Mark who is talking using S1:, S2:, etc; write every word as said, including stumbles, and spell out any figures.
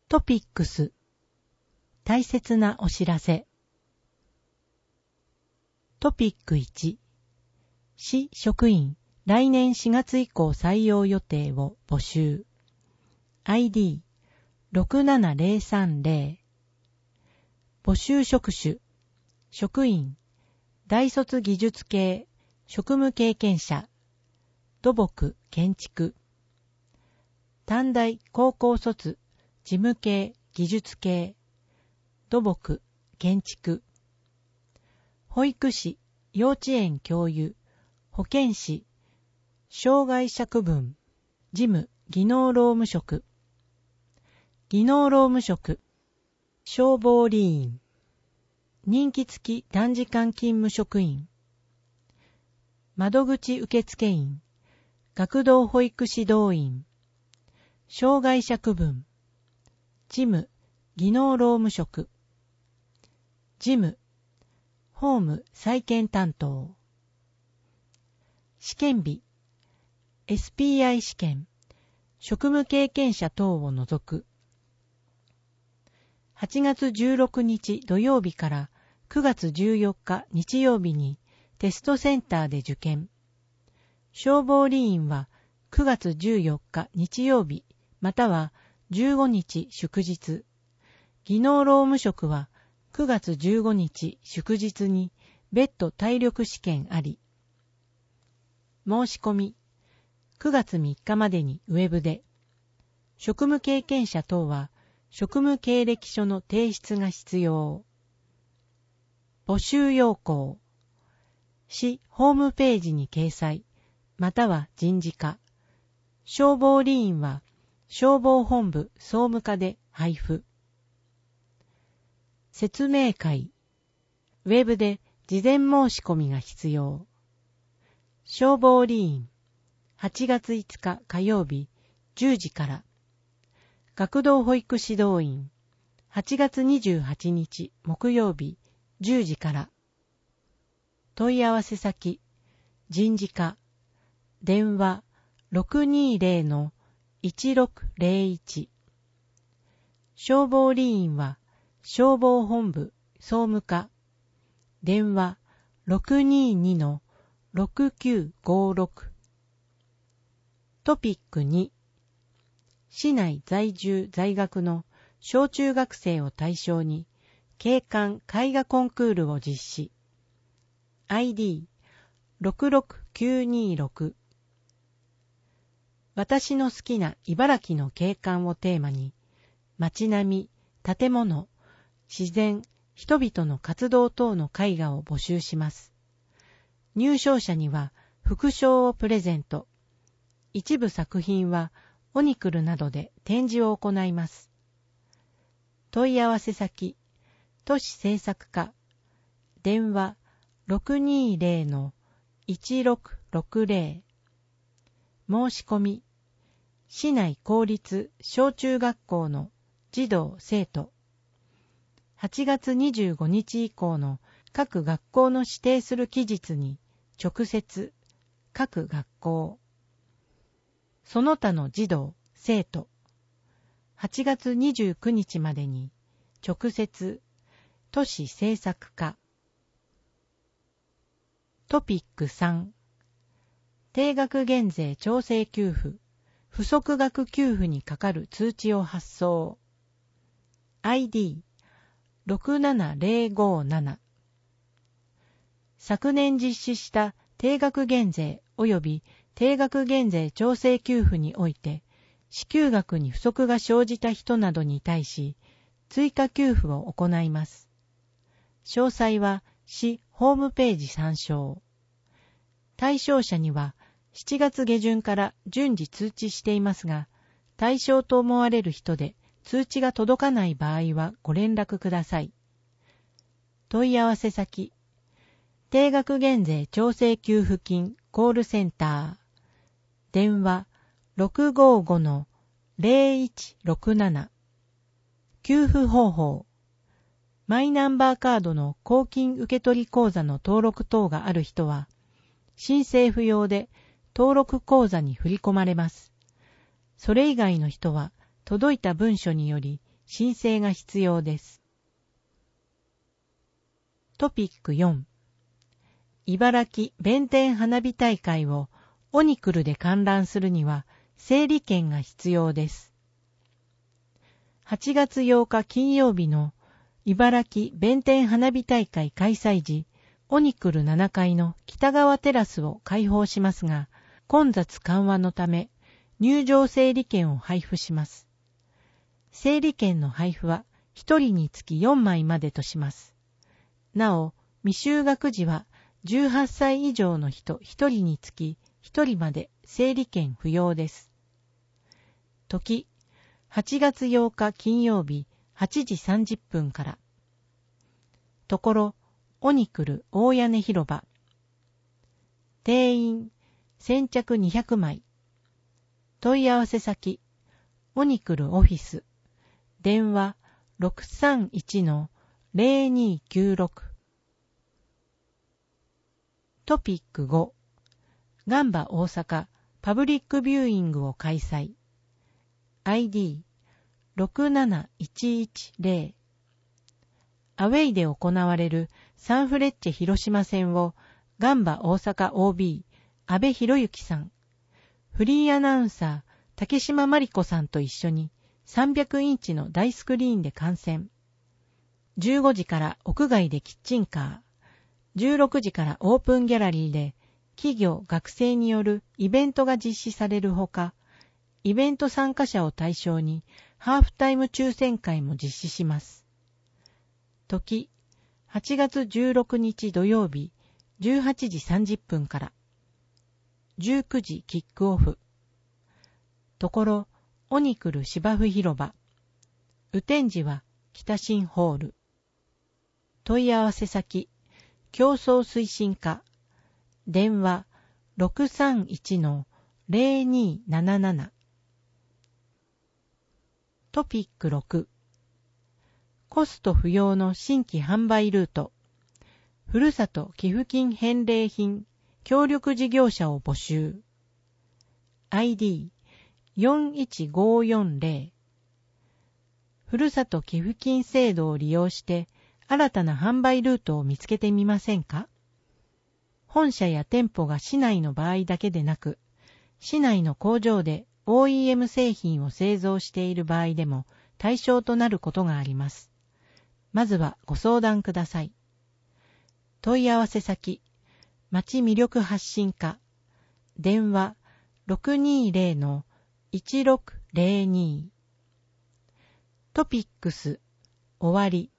S1: トピックス。大切なお知らせ。トピックいち。市職員来年しがつ以降採用予定を募集。アイディーろくななゼロさんゼロ。募集職種。職員。大卒技術系。職務経験者。土木建築。短大高校卒。事務系技術系。土木建築。保育士、幼稚園教諭、保健師、障害者区分、事務技能労務職。技能労務職。消防理員。任期付き短時間勤務職員。窓口受付員。学童保育指導員。障害者区分。事務技能労務職。事務法務再建担当。試験日。エスピーアイ 試験。職務経験者等を除く。はちがつじゅうろくにち土曜日からくがつじゅうよっか日曜日にテストセンターで受験。消防理員はくがつじゅうよっか日曜日またはじゅうごにち祝日。技能労務職はくがつじゅうごにち祝日に別途体力試験あり。申し込み。くがつみっかまでにウェブで。職務経験者等は職務経歴書の提出が必要。募集要項。市ホームページに掲載、または人事課。消防理員は消防本部総務課で配布。説明会。ウェブで事前申し込みが必要。消防理員。はちがついつか火曜日じゅうじから。学童保育指導員。はちがつにじゅうはちにち木曜日じゅうじから。問い合わせ先。人事課。電話 ろくにーぜろのいちろくぜろいち。消防理員は消防本部総務課。電話 ろくにーにのろくきゅうごろく。トピックに。市内在住在学の小中学生を対象に景観絵画コンクールを実施。アイディーろくろくきゅうにろく。私の好きな茨城の景観をテーマに街並み、建物、自然、人々の活動等の絵画を募集します。入賞者には副賞をプレゼント。一部作品はオニクルなどで展示を行います。問い合わせ先、都市制作課。電話 ろくにーぜろのいちろくろくぜろ。申し込み。市内公立小中学校の児童生徒。はちがつにじゅうごにち以降の各学校の指定する期日に直接各学校。その他の児童生徒。はちがつにじゅうくにちまでに直接都市政策課。トピックさん。定額減税調整給付、不足額給付にかかる通知を発送。アイディーろくななぜろごなな。昨年実施した定額減税及び定額減税調整給付において、支給額に不足が生じた人などに対し、追加給付を行います。詳細は市ホームページ参照。対象者にはしちがつげじゅんから順次通知していますが、対象と思われる人で通知が届かない場合はご連絡ください。問い合わせ先。定額減税調整給付金コールセンター。電話 ろくごごのぜろいちろくなな。給付方法。マイナンバーカードの公金受取口座の登録等がある人は、申請不要で登録口座に振り込まれます。それ以外の人は、届いた文書により申請が必要です。トピックよん、茨城弁天花火大会をオニクルで観覧するには整理券が必要です。はちがつようか金曜日の茨城弁天花火大会開催時、オニクルななかいの北側テラスを開放しますが、混雑緩和のため入場整理券を配布します。整理券の配布はひとりにつきよんまいまでとします。なお、未就学時はじゅうはっさい以上の人ひとりにつきひとりまで整理券不要です。時、はちがつようか金曜日はちじさんじゅっぷんから。ところ、オニクル大屋根広場。定員先着にひゃくまい。問い合わせ先、オニクルオフィス。電話 ろくさんいちのゼロにきゅうろく。トピックご、ガンバ大阪パブリックビューイングを開催。アイディーろくなないちいちゼロ。アウェイで行われるサンフレッチェ広島戦をガンバ大阪 オービー 安倍博之さん、フリーアナウンサー竹島真理子さんと一緒にさんびゃくインチの大スクリーンで観戦。じゅうごじから屋外でキッチンカー、じゅうろくじからオープンギャラリーで企業・学生によるイベントが実施されるほか、イベント参加者を対象にハーフタイム抽選会も実施します。時、はちがつじゅうろくにち土曜日じゅうはちじさんじゅっぷんから。じゅうくじキックオフ。ところ、オニクル芝生広場。雨天時は北新ホール。問い合わせ先、競争推進課。電話 ろくさんいちのゼロになななな。トピックろく、コスト不要の新規販売ルート。ふるさと寄付金返礼品協力事業者を募集。アイディーよんいちごよんゼロ。ふるさと寄付金制度を利用して新たな販売ルートを見つけてみませんか？本社や店舗が市内の場合だけでなく、市内の工場で オーイーエム 製品を製造している場合でも対象となることがあります。まずはご相談ください。問い合わせ先、町魅力発信課。電話 ろくにゼロのいちろくゼロに。トピックス終わり。